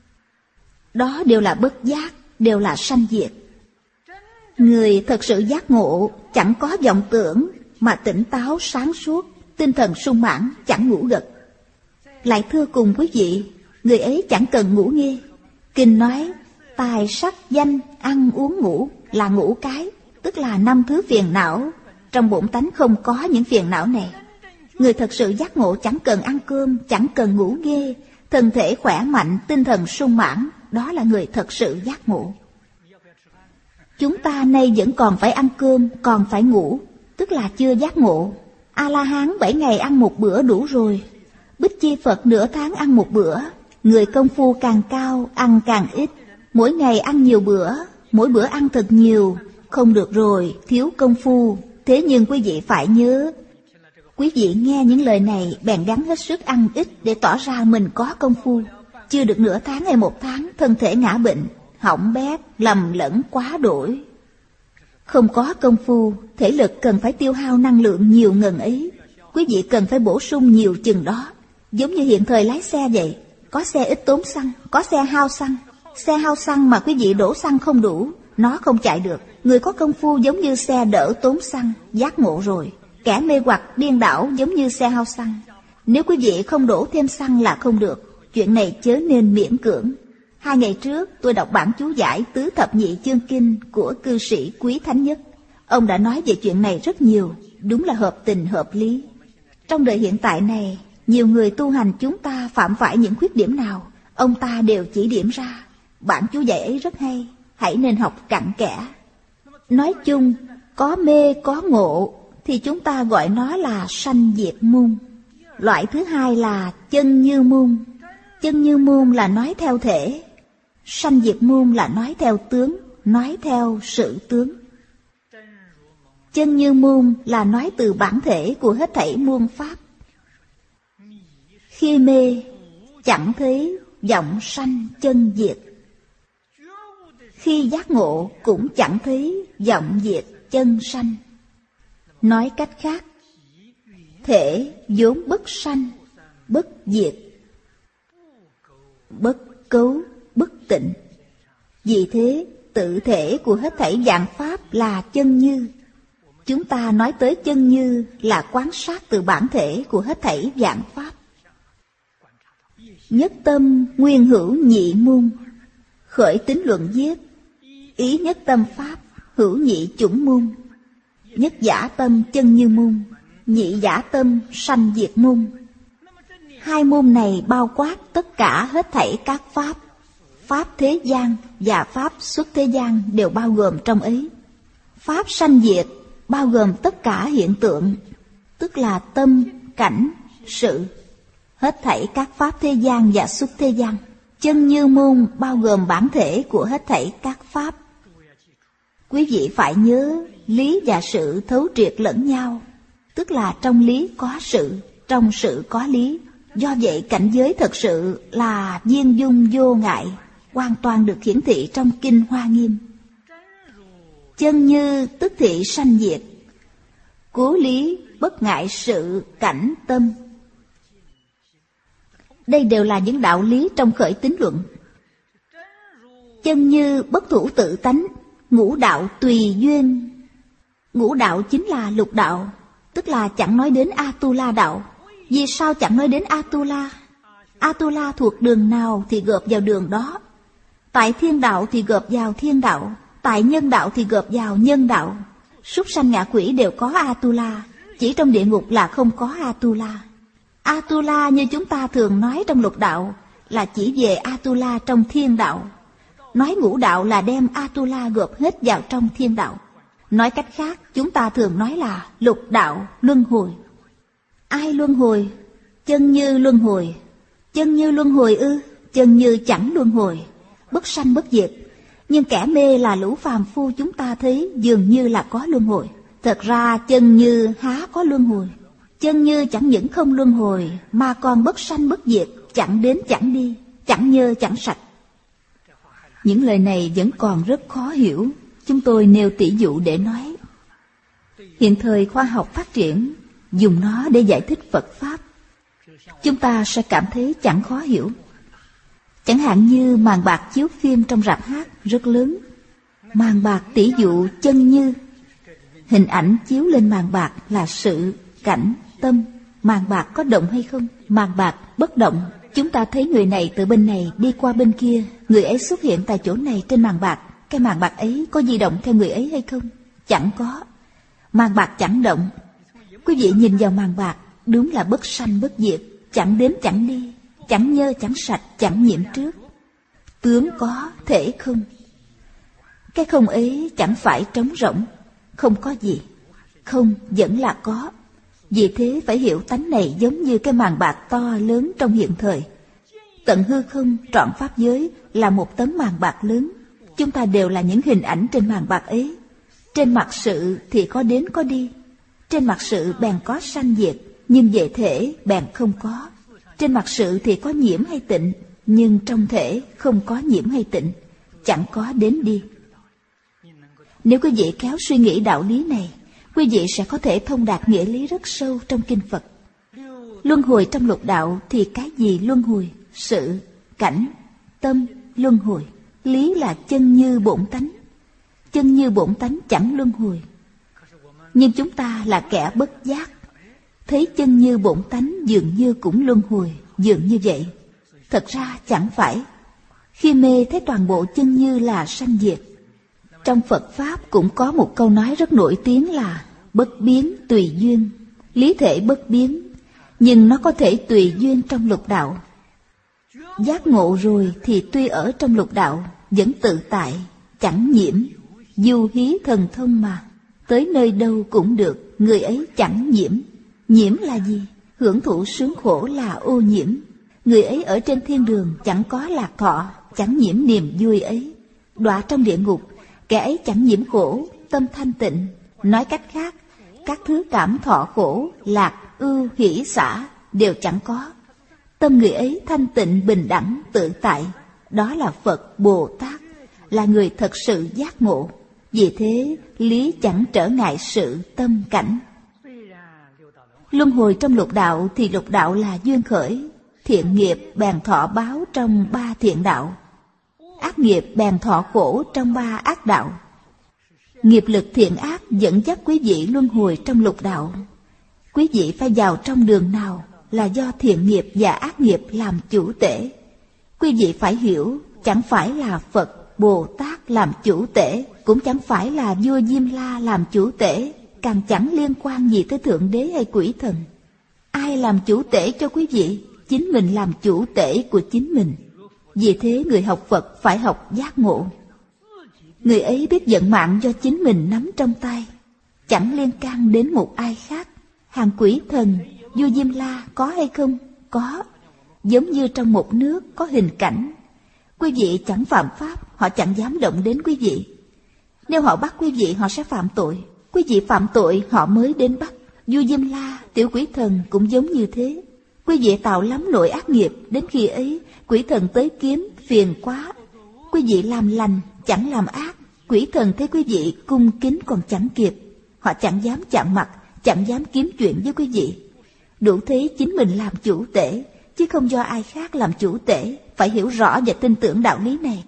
Speaker 2: Đó đều là bất giác, đều là sanh diệt. Người thật sự giác ngộ, chẳng có vọng tưởng, mà tỉnh táo sáng suốt, tinh thần sung mãn, chẳng ngủ gật. Lại thưa cùng quý vị, người ấy chẳng cần ngủ nghe. Kinh nói, tài sắc danh, ăn uống ngủ là ngũ cái, tức là năm thứ phiền não. Trong bổn tánh không có những phiền não này. Người thật sự giác ngộ chẳng cần ăn cơm, chẳng cần ngủ nghe, thân thể khỏe mạnh, tinh thần sung mãn, đó là người thật sự giác ngộ. Chúng ta nay vẫn còn phải ăn cơm, còn phải ngủ, tức là chưa giác ngộ. A-la-hán bảy ngày ăn một bữa đủ rồi. Bích Chi Phật nửa tháng ăn một bữa. Người công phu càng cao, ăn càng ít. Mỗi ngày ăn nhiều bữa, mỗi bữa ăn thật nhiều. Không được rồi, thiếu công phu. Thế nhưng quý vị phải nhớ, quý vị nghe những lời này bèn gắng hết sức ăn ít để tỏ ra mình có công phu. Chưa được nửa tháng hay một tháng, thân thể ngã bệnh, hỏng bét, lầm lẫn quá đổi. Không có công phu, thể lực cần phải tiêu hao năng lượng nhiều ngần ấy. Quý vị cần phải bổ sung nhiều chừng đó. Giống như hiện thời lái xe vậy, có xe ít tốn xăng, có xe hao xăng. Xe hao xăng mà quý vị đổ xăng không đủ, nó không chạy được. Người có công phu giống như xe đỡ tốn xăng, giác ngộ rồi. Kẻ mê hoặc điên đảo giống như xe hao xăng. Nếu quý vị không đổ thêm xăng là không được. Chuyện này chớ nên miễn cưỡng. Hai ngày trước tôi đọc bản chú giải Tứ Thập Nhị Chương Kinh của cư sĩ Quý Thánh Nhất. Ông đã nói về chuyện này rất nhiều, đúng là hợp tình hợp lý. Trong đời hiện tại này, nhiều người tu hành chúng ta phạm phải những khuyết điểm nào, ông ta đều chỉ điểm ra. Bản chú giải ấy rất hay, hãy nên học cặn kẽ. Nói chung, có mê có ngộ thì chúng ta gọi nó là sanh diệt môn. Loại thứ hai là chân như môn. Chân như môn là nói theo thể, sanh diệt môn là nói theo tướng, nói theo sự tướng. Chân như môn là nói từ bản thể của hết thảy muôn pháp. Khi mê, chẳng thấy vọng sanh chân diệt. Khi giác ngộ cũng chẳng thấy vọng diệt chân sanh. Nói cách khác, thể vốn bất sanh, bất diệt, bất cấu, bất tịnh. Vì thế, tự thể của hết thảy vạn pháp là chân như. Chúng ta nói tới chân như là quan sát từ bản thể của hết thảy vạn pháp. Nhất tâm nguyên hữu nhị môn, khởi tính luận viết. Ý nhất tâm pháp, hữu nhị chủng môn. Nhất giả tâm chân như môn, nhị giả tâm sanh diệt môn. Hai môn này bao quát tất cả hết thảy các pháp. Pháp thế gian và pháp xuất thế gian đều bao gồm trong ấy. Pháp sanh diệt bao gồm tất cả hiện tượng, tức là tâm, cảnh, sự. Hết thảy các pháp thế gian và xuất thế gian. Chân như môn bao gồm bản thể của hết thảy các pháp. Quý vị phải nhớ, lý và sự thấu triệt lẫn nhau, tức là trong lý có sự, trong sự có lý. Do vậy cảnh giới thật sự là viên dung vô ngại, hoàn toàn được hiển thị trong Kinh Hoa Nghiêm. Chân như tức thị sanh diệt, cố lý bất ngại sự cảnh tâm. Đây đều là những đạo lý trong khởi tín luận. Chân như bất thủ tự tánh, ngũ đạo tùy duyên. Ngũ đạo chính là lục đạo, tức là chẳng nói đến Atula đạo. Vì sao chẳng nói đến Atula? Atula thuộc đường nào thì gộp vào đường đó. Tại thiên đạo thì gộp vào thiên đạo, tại nhân đạo thì gộp vào nhân đạo. Súc sanh ngạ quỷ đều có Atula, chỉ trong địa ngục là không có Atula. Atula như chúng ta thường nói trong lục đạo là chỉ về Atula trong thiên đạo. Nói ngũ đạo là đem Atula gộp hết vào trong thiên đạo. Nói cách khác, chúng ta thường nói là lục đạo luân hồi. Ai luân hồi? Chân như luân hồi. Chân như luân hồi ư? Chân như chẳng luân hồi, bất sanh bất diệt. Nhưng kẻ mê là lũ phàm phu chúng ta thấy dường như là có luân hồi. Thật ra chân như há có luân hồi. Chân như chẳng những không luân hồi mà còn bất sanh bất diệt, chẳng đến chẳng đi, chẳng nhơ chẳng sạch. Những lời này vẫn còn rất khó hiểu. Chúng tôi nêu tỷ dụ để nói. Hiện thời khoa học phát triển, dùng nó để giải thích Phật Pháp, chúng ta sẽ cảm thấy chẳng khó hiểu. Chẳng hạn như màn bạc chiếu phim trong rạp hát rất lớn. Màn bạc tỷ dụ chân như. Hình ảnh chiếu lên màn bạc là sự, cảnh, tâm. Màn bạc có động hay không? Màn bạc bất động. Chúng ta thấy người này từ bên này đi qua bên kia, người ấy xuất hiện tại chỗ này trên màn bạc. Cái màn bạc ấy có di động theo người ấy hay không? Chẳng có. Màn bạc chẳng động. Quý vị nhìn vào màn bạc, đúng là bất sanh bất diệt, chẳng đến chẳng đi, chẳng nhơ chẳng sạch, chẳng nhiễm trước. Tướng có, thể không. Cái không ấy chẳng phải trống rỗng, không có gì. Không vẫn là có. Vì thế phải hiểu tánh này giống như cái màn bạc to lớn trong hiện thời. Tận hư không trọn pháp giới là một tấm màn bạc lớn. Chúng ta đều là những hình ảnh trên màn bạc ấy. Trên mặt sự thì có đến có đi. Trên mặt sự bèn có sanh diệt, nhưng về thể bèn không có. Trên mặt sự thì có nhiễm hay tịnh, nhưng trong thể không có nhiễm hay tịnh, chẳng có đến đi. Nếu quý vị khéo suy nghĩ đạo lý này, quý vị sẽ có thể thông đạt nghĩa lý rất sâu trong kinh Phật. Luân hồi trong lục đạo thì cái gì luân hồi? Sự, cảnh, tâm luân hồi. Lý là chân như bổn tánh. Chân như bổn tánh chẳng luân hồi. Nhưng chúng ta là kẻ bất giác, thấy chân như bổn tánh dường như cũng luân hồi, dường như vậy. Thật ra chẳng phải. Khi mê thấy toàn bộ chân như là sanh diệt. Trong Phật Pháp cũng có một câu nói rất nổi tiếng là bất biến tùy duyên. Lý thể bất biến, nhưng nó có thể tùy duyên trong lục đạo. Giác ngộ rồi thì tuy ở trong lục đạo vẫn tự tại, chẳng nhiễm, du hí thần thông mà. Tới nơi đâu cũng được, người ấy chẳng nhiễm. Nhiễm là gì? Hưởng thụ sướng khổ là ô nhiễm. Người ấy ở trên thiên đường chẳng có lạc thọ, chẳng nhiễm niềm vui ấy. Đọa trong địa ngục, kẻ ấy chẳng nhiễm khổ, tâm thanh tịnh. Nói cách khác, các thứ cảm thọ khổ, lạc, ưu, hỷ, xả đều chẳng có. Tâm người ấy thanh tịnh, bình đẳng, tự tại. Đó là Phật, Bồ Tát, là người thật sự giác ngộ. Vì thế, lý chẳng trở ngại sự tâm cảnh. Luân hồi trong lục đạo thì lục đạo là duyên khởi. thiện nghiệp bèn thọ báo trong ba thiện đạo, ác nghiệp bèn thọ khổ trong ba ác đạo. Nghiệp lực thiện ác dẫn dắt quý vị luân hồi trong lục đạo. Quý vị phải vào trong đường nào là do thiện nghiệp và ác nghiệp làm chủ tể. Quý vị phải hiểu, chẳng phải là Phật, Bồ Tát làm chủ tể, cũng chẳng phải là vua Diêm La làm chủ tể, càng chẳng liên quan gì tới Thượng Đế hay quỷ thần. Ai làm chủ tể cho quý vị? Chính mình làm chủ tể của chính mình. Vì thế người học Phật phải học giác ngộ. Người ấy biết vận mạng do chính mình nắm trong tay, chẳng liên can đến một ai khác. Hàng quỷ thần, vua Diêm La có hay không? Có. Giống như trong một nước có hình cảnh. Quý vị chẳng phạm pháp, họ chẳng dám động đến quý vị. Nếu họ bắt quý vị, họ sẽ phạm tội. Quý vị phạm tội, họ mới đến bắt. Vua Diêm La, tiểu quỷ thần cũng giống như thế. Quý vị tạo lắm lỗi ác nghiệp, đến khi ấy quỷ thần tới kiếm, phiền quá. Quý vị làm lành, chẳng làm ác, quỷ thần thấy quý vị cung kính còn chẳng kịp. Họ chẳng dám chạm mặt, chẳng dám kiếm chuyện với quý vị. Đủ thế chính mình làm chủ tể, chứ không do ai khác làm chủ tể. Phải hiểu rõ và tin tưởng đạo lý này.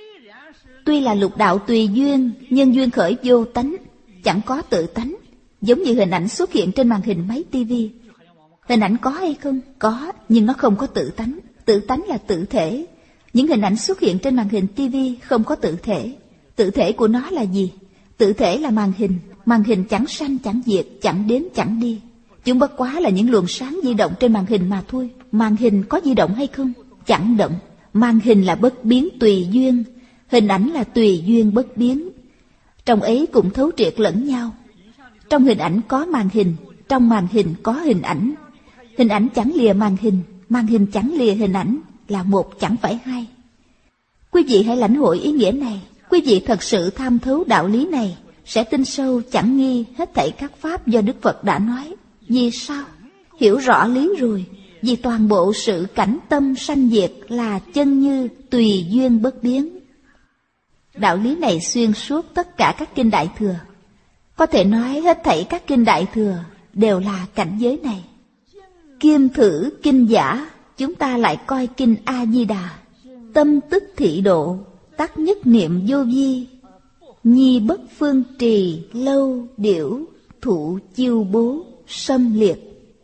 Speaker 2: Tuy là lục đạo tùy duyên, nhân duyên khởi vô tánh, chẳng có tự tánh. Giống như hình ảnh xuất hiện trên màn hình máy tivi. Hình ảnh có hay không? Có, nhưng nó không có tự tánh. Tự tánh là tự thể. Những hình ảnh xuất hiện trên màn hình tivi không có tự thể. Tự thể của nó là gì? Tự thể là màn hình. Màn hình chẳng sanh chẳng diệt, chẳng đến chẳng đi. Chúng bất quá là những luồng sáng di động trên màn hình mà thôi. Màn hình có di động hay không? Chẳng động. Màn hình là bất biến tùy duyên, hình ảnh là tùy duyên bất biến. Trong ấy cũng thấu triệt lẫn nhau. Trong hình ảnh có màn hình, trong màn hình có hình ảnh. Hình ảnh chẳng lìa màn hình, màn hình chẳng lìa hình ảnh, là một chẳng phải hai. Quý vị hãy lãnh hội ý nghĩa này. Quý vị thật sự tham thấu đạo lý này, sẽ tin sâu chẳng nghi hết thảy các pháp do Đức Phật đã nói. Vì sao? Hiểu rõ lý rồi. Vì toàn bộ sự cảnh tâm sanh diệt là chân như tùy duyên bất biến. Đạo lý này xuyên suốt tất cả các kinh Đại Thừa. Có thể nói hết thảy các kinh Đại Thừa đều là cảnh giới này. Kiêm thử kinh giả, chúng ta lại coi kinh A-di-đà. Tâm tức thị độ, tắc nhất niệm vô vi. Nhi bất phương trì, lâu điểu, thụ chiêu bố, xâm liệt.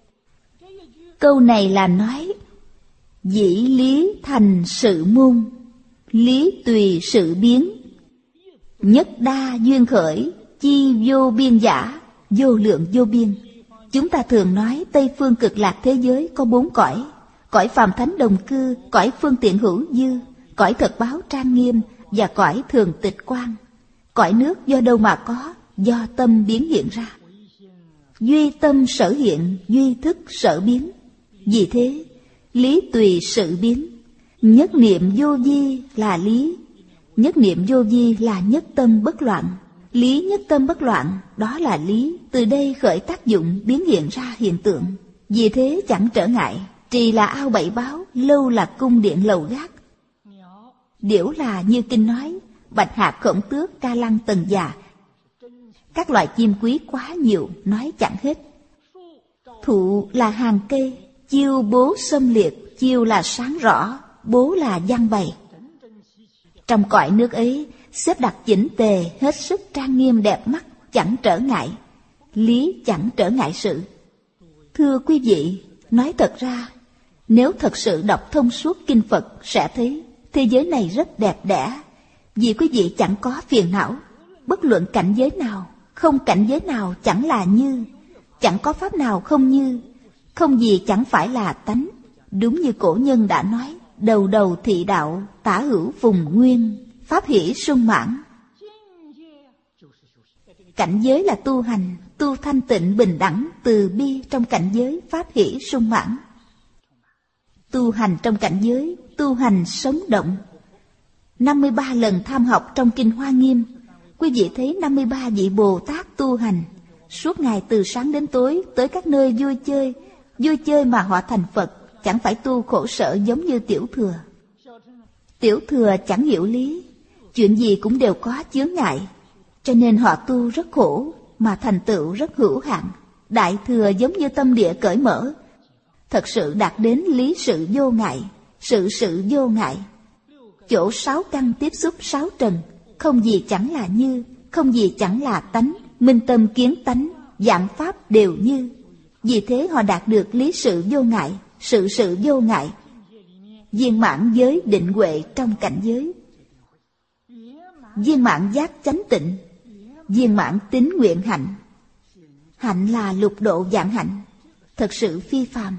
Speaker 2: Câu này là nói dĩ lý thành sự môn, lý tùy sự biến. Nhất đa duyên khởi, chi vô biên giả, vô lượng vô biên. Chúng ta thường nói Tây phương cực lạc thế giới có bốn cõi: cõi phàm thánh đồng cư, cõi phương tiện hữu dư, cõi thật báo trang nghiêm và cõi thường tịch quang. Cõi nước do đâu mà có? Do tâm biến hiện ra. Duy tâm sở hiện, duy thức sở biến. Vì thế, lý tùy sự biến. Nhất niệm vô vi là lý. Nhất niệm vô vi là nhất tâm bất loạn. Lý nhất tâm bất loạn, đó là lý. Từ đây khởi tác dụng, biến hiện ra hiện tượng. Vì thế chẳng trở ngại. Trì là ao bảy báo, lâu là cung điện lầu gác. Điểu là như kinh nói, bạch hạc khổng tước ca lăng tần già. Các loại chim quý quá nhiều, nói chẳng hết. Thụ là hàng cây, chiêu bố xâm liệt. Chiêu là sáng rõ, bố là giăng bày. Trong cõi nước ấy, xếp đặt chỉnh tề, hết sức trang nghiêm đẹp mắt, chẳng trở ngại. Lý chẳng trở ngại sự. Thưa quý vị, nói thật ra, nếu thật sự đọc thông suốt kinh Phật sẽ thấy thế giới này rất đẹp đẽ. Vì quý vị chẳng có phiền não. Bất luận cảnh giới nào, không cảnh giới nào chẳng là như. Chẳng có pháp nào không như. Không gì chẳng phải là tánh. Đúng như cổ nhân đã nói, đầu đầu thị đạo, tả hữu phùng nguyên, pháp hỷ sung mãn. Cảnh giới là tu hành, tu thanh tịnh bình đẳng, từ bi trong cảnh giới pháp hỷ sung mãn. Tu hành trong cảnh giới, tu hành sống động. năm mươi ba lần tham học trong Kinh Hoa Nghiêm, quý vị thấy năm mươi ba vị Bồ Tát tu hành, suốt ngày từ sáng đến tối tới các nơi vui chơi, vui chơi mà họ thành Phật, chẳng phải tu khổ sở giống như tiểu thừa. Tiểu thừa chẳng hiểu lý, chuyện gì cũng đều có chướng ngại, cho nên họ tu rất khổ mà thành tựu rất hữu hạn. Đại thừa giống như tâm địa cởi mở, thật sự đạt đến lý sự vô ngại, sự sự vô ngại. Chỗ sáu căn tiếp xúc sáu trần, không gì chẳng là như, không gì chẳng là tánh, minh tâm kiến tánh, dạng pháp đều như. Vì thế họ đạt được lý sự vô ngại, sự sự vô ngại, viên mãn giới định huệ trong cảnh giới, viên mãn giác chánh tịnh, viên mãn tín nguyện hạnh. Hạnh là lục độ vạn hạnh, thật sự phi phàm.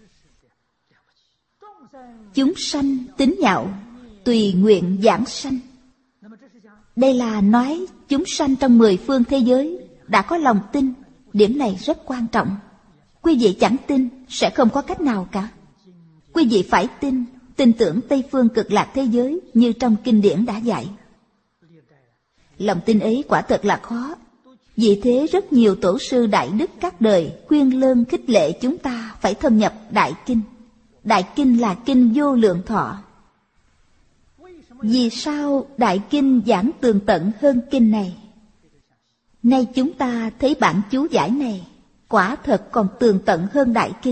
Speaker 2: Chúng sanh tín nhạo, tùy nguyện giảng sanh. Đây là nói chúng sanh trong mười phương thế giới đã có lòng tin. Điểm này rất quan trọng. Quý vị chẳng tin sẽ không có cách nào cả. Quý vị phải tin, tin tưởng Tây phương cực lạc thế giới như trong kinh điển đã dạy. Lòng tin ấy quả thật là khó. Vì thế rất nhiều tổ sư đại đức các đời khuyên lơn khích lệ chúng ta phải thâm nhập Đại Kinh. Đại Kinh là kinh vô lượng thọ. Vì sao Đại Kinh giảng tường tận hơn kinh này? Nay chúng ta thấy bản chú giải này quả thật còn tường tận hơn Đại Kinh.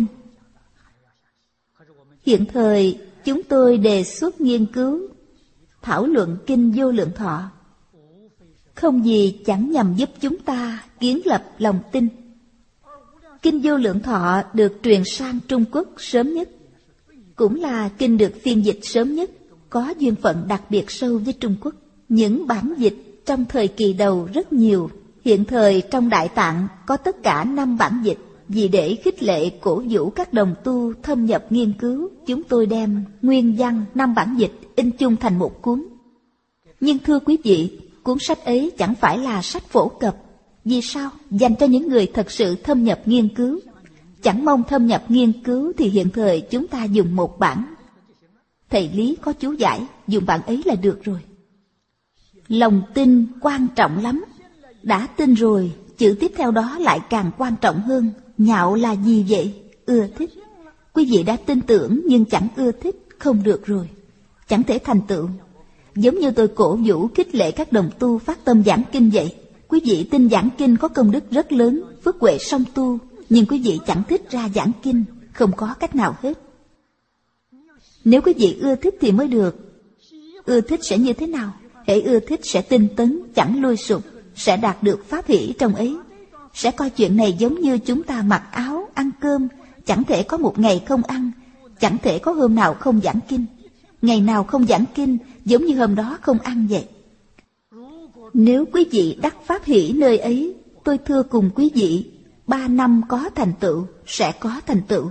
Speaker 2: Hiện thời chúng tôi đề xuất nghiên cứu, thảo luận kinh vô lượng thọ, không gì chẳng nhằm giúp chúng ta kiến lập lòng tin. Kinh vô lượng thọ được truyền sang Trung Quốc sớm nhất, cũng là kinh được phiên dịch sớm nhất, có duyên phận đặc biệt sâu với Trung Quốc. Những bản dịch trong thời kỳ đầu rất nhiều. Hiện thời trong Đại Tạng có tất cả năm bản dịch. Vì để khích lệ cổ vũ các đồng tu thâm nhập nghiên cứu, chúng tôi đem nguyên văn năm bản dịch in chung thành một cuốn. Nhưng thưa quý vị, cuốn sách ấy chẳng phải là sách phổ cập. Vì sao? Dành cho những người thật sự thâm nhập nghiên cứu. Chẳng mong thâm nhập nghiên cứu thì hiện thời chúng ta dùng một bản. Thầy Lý có chú giải, dùng bản ấy là được rồi. Lòng tin quan trọng lắm. Đã tin rồi, chữ tiếp theo đó lại càng quan trọng hơn. Nhạo là gì vậy? Ưa thích. Quý vị đã tin tưởng nhưng chẳng ưa thích, không được rồi, chẳng thể thành tựu. Giống như tôi cổ vũ khích lệ các đồng tu phát tâm giảng kinh vậy. Quý vị tin giảng kinh có công đức rất lớn, phước huệ song tu, nhưng quý vị chẳng thích ra giảng kinh, không có cách nào hết. Nếu quý vị ưa thích thì mới được. Ưa thích sẽ như thế nào? Hễ ưa thích sẽ tinh tấn, chẳng lui sụp, sẽ đạt được pháp hỷ trong ấy. Sẽ coi chuyện này giống như chúng ta mặc áo, ăn cơm, chẳng thể có một ngày không ăn, chẳng thể có hôm nào không giảng kinh. Ngày nào không giảng kinh giống như hôm đó không ăn vậy. Nếu quý vị đắc pháp hỷ nơi ấy, tôi thưa cùng quý vị, ba năm có thành tựu, sẽ có thành tựu.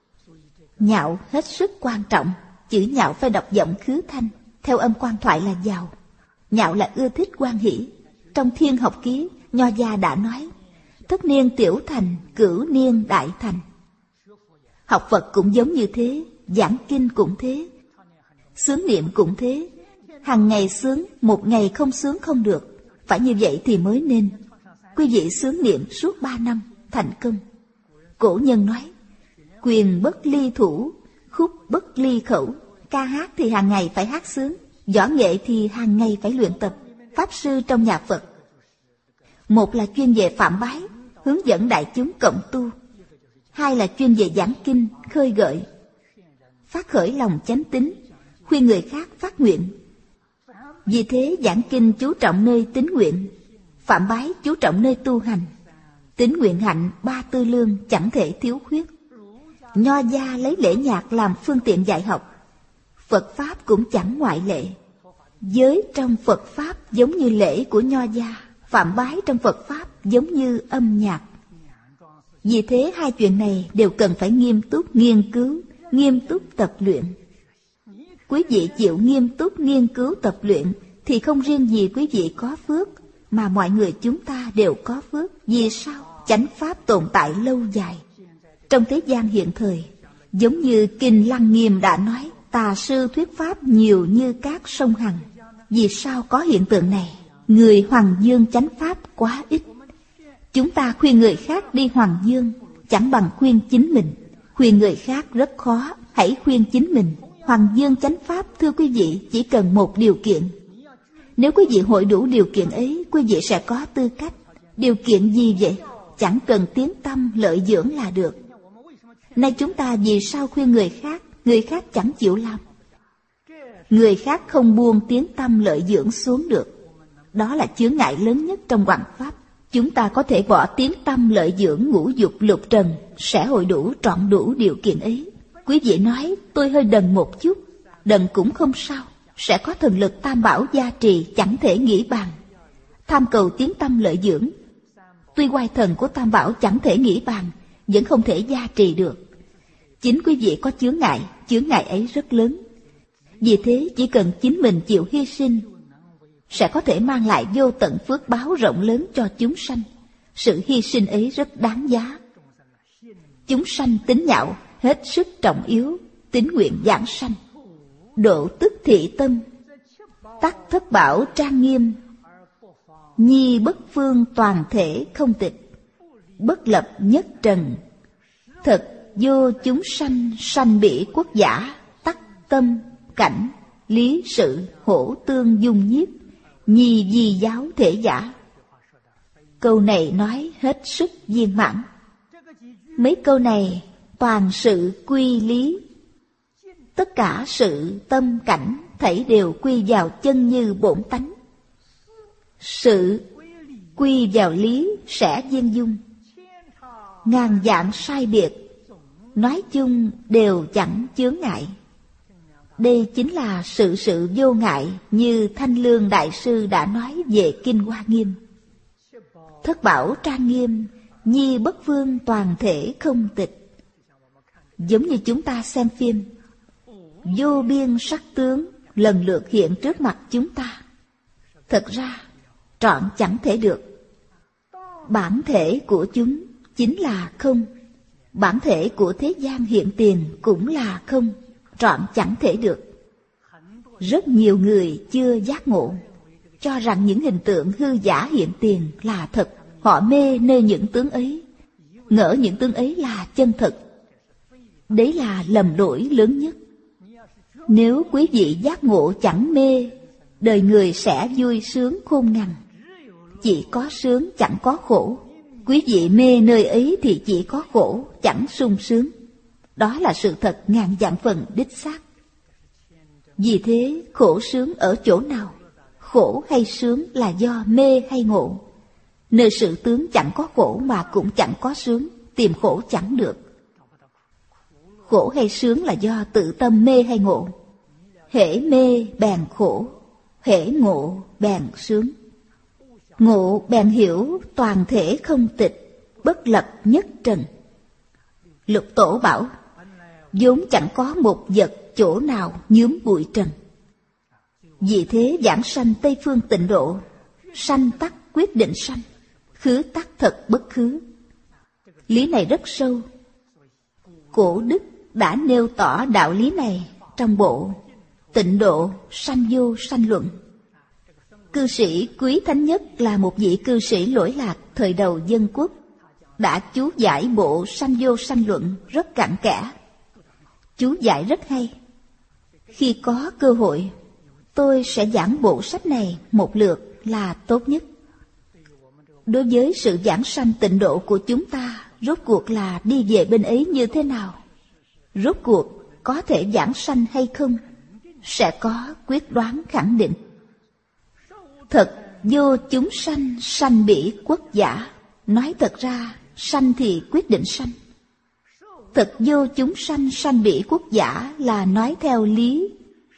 Speaker 2: Nhạo hết sức quan trọng. Chữ nhạo phải đọc giọng khứ thanh, theo âm quan thoại là giàu. Nhạo là ưa thích hoan hỷ. Trong Thiên Học Ký, Nho gia đã nói, thất niên tiểu thành, cửu niên đại thành. Học Phật cũng giống như thế, giảng kinh cũng thế, xướng niệm cũng thế. Hàng ngày xướng, một ngày không xướng không được. Phải như vậy thì mới nên. Quý vị xướng niệm suốt ba năm, thành công. Cổ nhân nói, quyền bất ly thủ, khúc bất ly khẩu. Ca hát thì hàng ngày phải hát xướng, võ nghệ thì hàng ngày phải luyện tập. Pháp sư trong nhà Phật, một là chuyên về phạm bái, hướng dẫn đại chúng cộng tu. Hai là chuyên về giảng kinh, khơi gợi, phát khởi lòng chánh tín, khuyên người khác phát nguyện. Vì thế giảng kinh chú trọng nơi tín nguyện, phạm bái chú trọng nơi tu hành. Tín nguyện hạnh ba tư lương chẳng thể thiếu khuyết. Nho gia lấy lễ nhạc làm phương tiện dạy học, Phật Pháp cũng chẳng ngoại lệ. Giới trong Phật Pháp giống như lễ của Nho gia, phạm bái trong Phật Pháp giống như âm nhạc. Vì thế hai chuyện này đều cần phải nghiêm túc nghiên cứu, nghiêm túc tập luyện. Quý vị chịu nghiêm túc nghiên cứu tập luyện thì không riêng gì quý vị có phước, mà mọi người chúng ta đều có phước. Vì sao? Chánh Pháp tồn tại lâu dài. Trong thế gian hiện thời, giống như Kinh Lăng Nghiêm đã nói, tà sư thuyết Pháp nhiều như các sông Hằng. Vì sao có hiện tượng này? Người hoằng dương chánh Pháp quá ít. Chúng ta khuyên người khác đi hoằng dương, chẳng bằng khuyên chính mình. Khuyên người khác rất khó, hãy khuyên chính mình. Hoằng dương chánh Pháp, thưa quý vị, chỉ cần một điều kiện. Nếu quý vị hội đủ điều kiện ấy, quý vị sẽ có tư cách. Điều kiện gì vậy? Chẳng cần tiếng tăm lợi dưỡng là được. Nay chúng ta vì sao khuyên người khác, người khác chẳng chịu làm? Người khác không buông tiếng tăm lợi dưỡng xuống được. Đó là chướng ngại lớn nhất trong hoằng pháp. Chúng ta có thể bỏ tiếng tăm lợi dưỡng ngũ dục lục trần, sẽ hội đủ trọn đủ điều kiện ấy. Quý vị nói tôi hơi đần một chút, đần cũng không sao, sẽ có thần lực tam bảo gia trì, chẳng thể nghĩ bàn. Tham cầu tiếng tăm lợi dưỡng, tuy oai thần của tam bảo chẳng thể nghĩ bàn, vẫn không thể gia trì được. Chính quý vị có chướng ngại, chướng ngại ấy rất lớn. Vì thế chỉ cần chính mình chịu hy sinh, sẽ có thể mang lại vô tận phước báo rộng lớn cho chúng sanh. Sự hy sinh ấy rất đáng giá. Chúng sanh tính nhạo, hết sức trọng yếu, tín nguyện giảng sanh. Độ tức thị tâm, tắc thất bảo trang nghiêm. Nhi bất phương toàn thể không tịch, bất lập nhất trần. Thật vô chúng sanh, sanh bỉ quốc giả. Tắc tâm, cảnh, lý sự, hổ tương dung nhiếp. Nhi di giáo thể giả. Câu này nói hết sức viên mãn. Mấy câu này toàn sự quy lý. Tất cả sự tâm cảnh thảy đều quy vào chân như bổn tánh. Sự quy vào lý sẽ viên dung. Ngàn dạng sai biệt, nói chung đều chẳng chướng ngại. Đây chính là sự sự vô ngại như Thanh Lương Đại Sư đã nói về Kinh Hoa Nghiêm. Thất bảo trang nghiêm, nhi bất phương toàn thể không tịch. Giống như chúng ta xem phim, vô biên sắc tướng lần lượt hiện trước mặt chúng ta. Thật ra trọn chẳng thể được. Bản thể của chúng chính là không. Bản thể của thế gian hiện tiền cũng là không. Trọn chẳng thể được. Rất nhiều người chưa giác ngộ, cho rằng những hình tượng hư giả hiện tiền là thật. Họ mê nơi những tướng ấy, ngỡ những tướng ấy là chân thật. Đấy là lầm lỗi lớn nhất. Nếu quý vị giác ngộ chẳng mê, đời người sẽ vui sướng khôn ngàn. Chỉ có sướng chẳng có khổ. Quý vị mê nơi ấy thì chỉ có khổ, chẳng sung sướng. Đó là sự thật ngàn vạn phần đích xác. Vì thế khổ sướng ở chỗ nào? Khổ hay sướng là do mê hay ngộ. Nơi sự tướng chẳng có khổ mà cũng chẳng có sướng, tìm khổ chẳng được. Khổ hay sướng là do tự tâm mê hay ngộ. Hễ mê bèn khổ, hễ ngộ bèn sướng. Ngộ bèn hiểu toàn thể không tịch, bất lập nhất trần. Lục Tổ bảo, vốn chẳng có một vật chỗ nào nhuốm bụi trần. Vì thế giảng sanh Tây Phương Tịnh Độ, sanh tắc quyết định sanh, khứ tắc thật bất khứ. Lý này rất sâu. Cổ đức đã nêu tỏ đạo lý này trong bộ Tịnh Độ Sanh Vô Sanh Luận. Cư sĩ quý thánh nhất là một vị cư sĩ lỗi lạc thời đầu dân quốc, đã chú giải bộ Sanh Vô Sanh Luận rất cặn kẽ. Chú giải rất hay. Khi có cơ hội, tôi sẽ giảng bộ sách này một lượt là tốt nhất. Đối với sự giảng sanh tịnh độ của chúng ta, rốt cuộc là đi về bên ấy như thế nào? Rốt cuộc có thể giảng sanh hay không? Sẽ có quyết đoán khẳng định. Thật vô chúng sanh, sanh bỉ quốc giả. Nói thật ra, sanh thì quyết định sanh. Thật vô chúng sanh, sanh bỉ quốc giả là nói theo lý.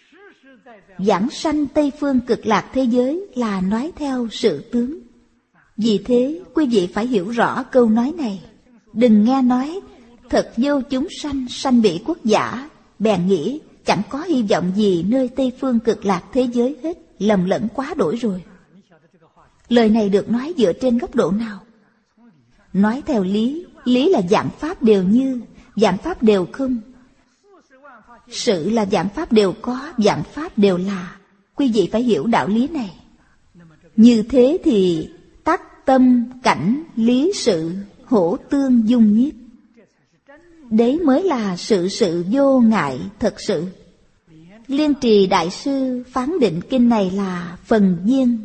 Speaker 2: Giảng sanh Tây Phương Cực Lạc thế giới là nói theo sự tướng. Vì thế quý vị phải hiểu rõ câu nói này. Đừng nghe nói thật vô chúng sanh, sanh bỉ quốc giả, bèn nghĩ chẳng có hy vọng gì nơi Tây Phương Cực Lạc thế giới hết. Lầm lẫn quá đổi rồi. Lời này được nói dựa trên góc độ nào? Nói theo lý. Lý là vạn pháp đều như, vạn pháp đều không. Sự là vạn pháp đều có, vạn pháp đều là. Quý vị phải hiểu đạo lý này. Như thế thì tắc tâm cảnh lý sự hổ tương dung nhiếp. Đấy mới là sự sự vô ngại thật sự. Liên Trì Đại Sư phán định kinh này là phần viên,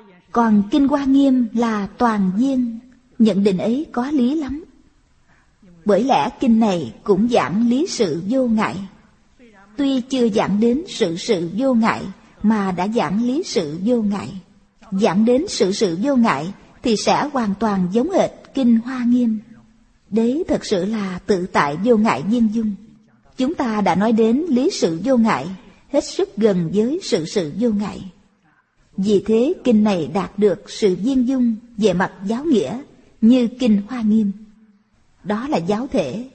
Speaker 2: còn Kinh Hoa Nghiêm là toàn viên. Nhận định ấy có lý lắm. Bởi lẽ kinh này cũng giảng lý sự vô ngại. Tuy chưa giảng đến sự sự vô ngại, mà đã giảng lý sự vô ngại. Giảng đến sự sự vô ngại thì sẽ hoàn toàn giống hệt kinh Hoa Nghiêm. Đấy thật sự là tự tại vô ngại viên dung. Chúng ta đã nói đến lý sự vô ngại, hết sức gần với sự sự vô ngại. Vì thế kinh này đạt được sự viên dung về mặt giáo nghĩa như kinh Hoa Nghiêm. Đó là giáo thể.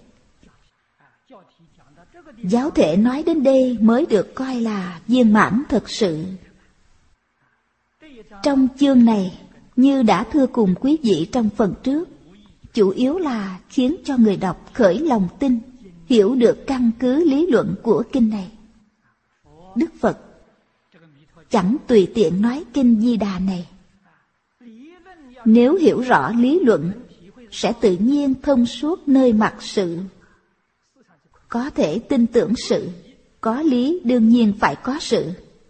Speaker 2: Giáo thể nói đến đây mới được coi là viên mãn thực sự. Trong chương này, như đã thưa cùng quý vị trong phần trước, chủ yếu là khiến cho người đọc khởi lòng tin, hiểu được căn cứ lý luận của kinh này. Đức Phật chẳng tùy tiện nói kinh Di Đà này. Nếu hiểu rõ lý luận, sẽ tự nhiên thông suốt nơi mặt sự. Có thể tin tưởng sự, có lý đương nhiên phải có sự.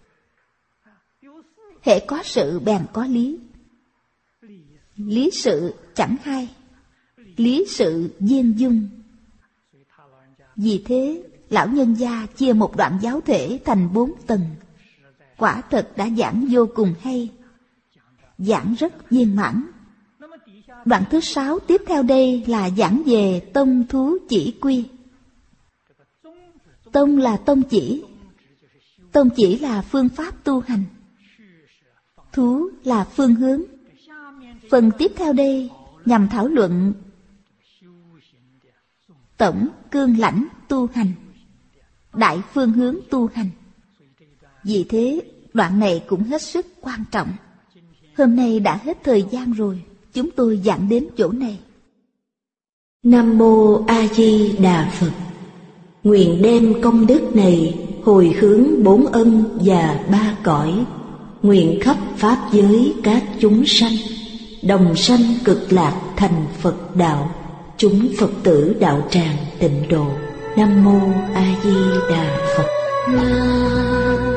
Speaker 2: Hễ có sự bèn có lý. Lý sự chẳng hai, lý sự viên dung. Vì thế, lão nhân gia chia một đoạn giáo thể thành bốn tầng. Quả thật đã giảng vô cùng hay, giảng rất viên mãn. Đoạn thứ sáu tiếp theo đây là giảng về tông thú chỉ quy. Tông là tông chỉ. Tông chỉ là phương pháp tu hành. Thú là phương hướng. Phần tiếp theo đây nhằm thảo luận tổng cương lãnh tu hành, đại phương hướng tu hành. Vì thế, đoạn này cũng hết sức quan trọng. Hôm nay đã hết thời gian rồi, chúng tôi giảng đến chỗ này.
Speaker 1: Nam Mô A Di Đà Phật. Nguyện đem công đức này hồi hướng bốn ân và ba cõi, nguyện khắp pháp giới các chúng sanh đồng sanh cực lạc thành Phật đạo, chúng Phật tử đạo tràng tịnh độ. Nam Mô A Di Đà Phật. Nam